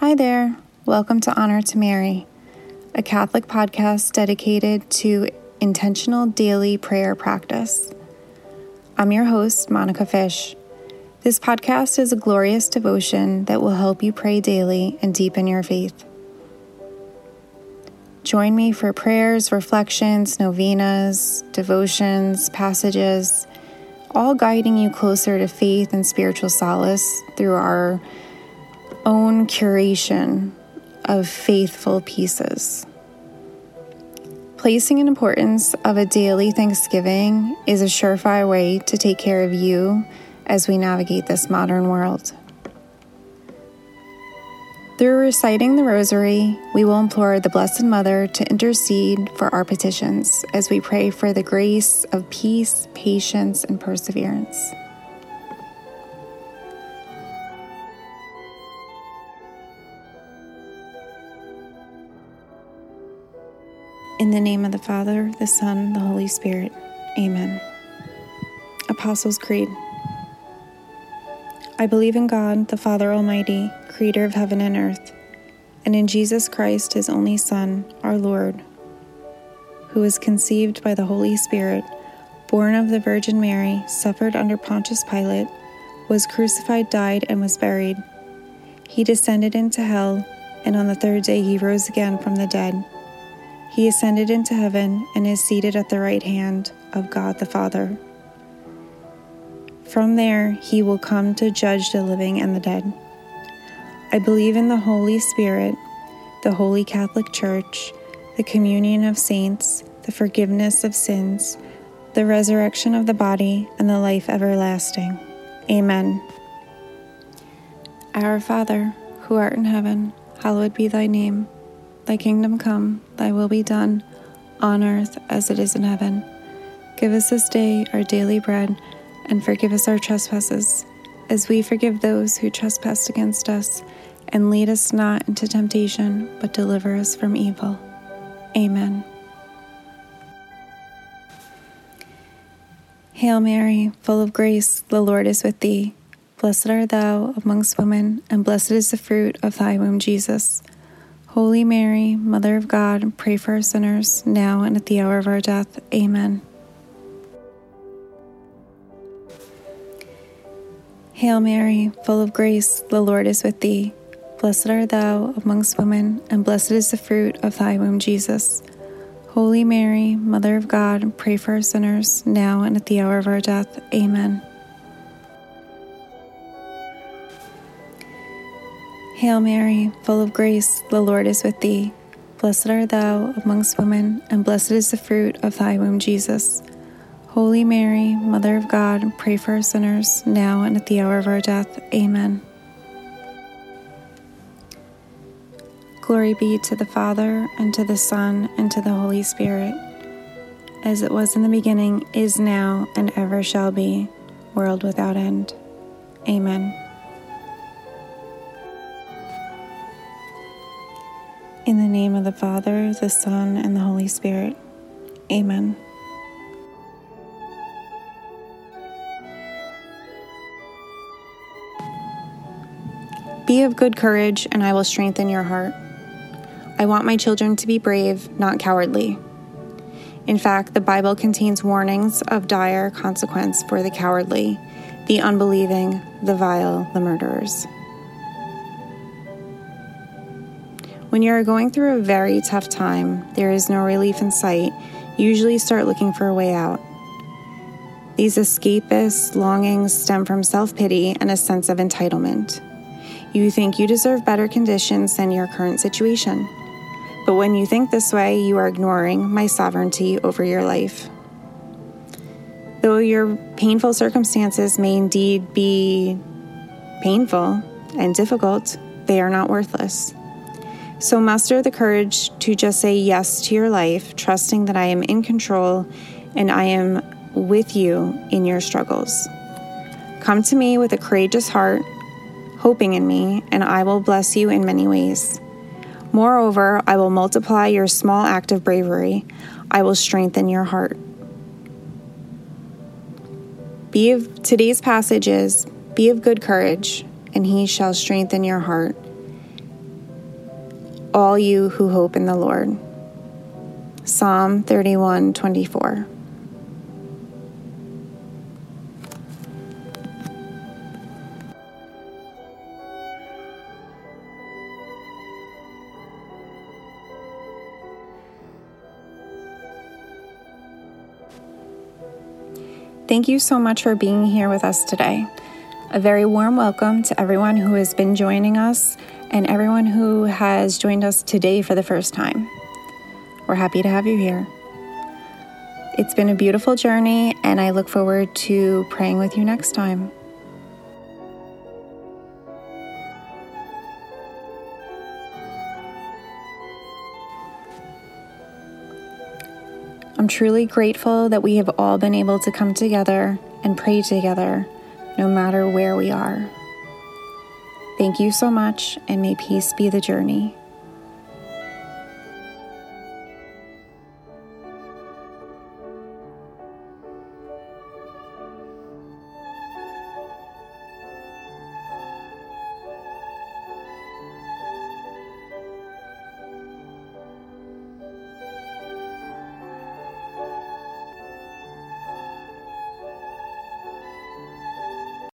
Hi there. Welcome to Honor to Mary, a Catholic podcast dedicated to intentional daily prayer practice. I'm your host, Monica Fish. This podcast is a glorious devotion that will help you pray daily and deepen your faith. Join me for prayers, reflections, novenas, devotions, passages, all guiding you closer to faith and spiritual solace through our own curation of faithful pieces. Placing an importance of a daily thanksgiving is a surefire way to take care of you as we navigate this modern world. Through reciting the Rosary, we will implore the Blessed Mother to intercede for our petitions as we pray for the grace of peace, patience, and perseverance. In the name of the Father, the Son, the Holy Spirit. Amen. Apostles' Creed. I believe in God, the Father Almighty, creator of heaven and earth, and in Jesus Christ, his only Son, our Lord, who was conceived by the Holy Spirit, born of the Virgin Mary, suffered under Pontius Pilate, was crucified, died, and was buried. He descended into hell, and on the third day he rose again from the dead. He ascended into heaven and is seated at the right hand of God the Father. From there he will come to judge the living and the dead. I believe in the Holy Spirit, the Holy Catholic Church, the communion of saints, the forgiveness of sins, the resurrection of the body, and the life everlasting. Amen. Our Father, who art in heaven, hallowed be thy name. Thy kingdom come, thy will be done, on earth as it is in heaven. Give us this day our daily bread, and forgive us our trespasses, as we forgive those who trespass against us. And lead us not into temptation, but deliver us from evil. Amen. Hail Mary, full of grace, the Lord is with thee. Blessed art thou amongst women, and blessed is the fruit of thy womb, Jesus. Holy Mary, Mother of God, pray for us sinners, now and at the hour of our death. Amen. Hail Mary, full of grace, the Lord is with thee. Blessed art thou amongst women, and blessed is the fruit of thy womb, Jesus. Holy Mary, Mother of God, pray for us sinners, now and at the hour of our death. Amen. Hail Mary, full of grace, the Lord is with thee. Blessed art thou amongst women, and blessed is the fruit of thy womb, Jesus. Holy Mary, Mother of God, pray for us sinners, now and at the hour of our death. Amen. Glory be to the Father, and to the Son, and to the Holy Spirit, as it was in the beginning, is now, and ever shall be, world without end. Amen. In the name of the Father, the Son, and the Holy Spirit. Amen. Be of good courage, and I will strengthen your heart. I want my children to be brave, not cowardly. In fact, the Bible contains warnings of dire consequence for the cowardly, the unbelieving, the vile, the murderers. When you are going through a very tough time, there is no relief in sight, you usually start looking for a way out. These escapist longings stem from self-pity and a sense of entitlement. You think you deserve better conditions than your current situation. But when you think this way, you are ignoring my sovereignty over your life. Though your painful circumstances may indeed be painful and difficult, they are not worthless. So muster the courage to just say yes to your life, trusting that I am in control and I am with you in your struggles. Come to me with a courageous heart, hoping in me, and I will bless you in many ways. Moreover, I will multiply your small act of bravery. I will strengthen your heart. Today's passage is, be of good courage, and he shall strengthen your heart. all you who hope in the Lord. Psalm 31:24. Thank you so much for being here with us today. A very warm welcome to everyone who has been joining us and everyone who has joined us today for the first time. We're happy to have you here. It's been a beautiful journey, and I look forward to praying with you next time. I'm truly grateful that we have all been able to come together and pray together, no matter where we are. Thank you so much, and may peace be the journey.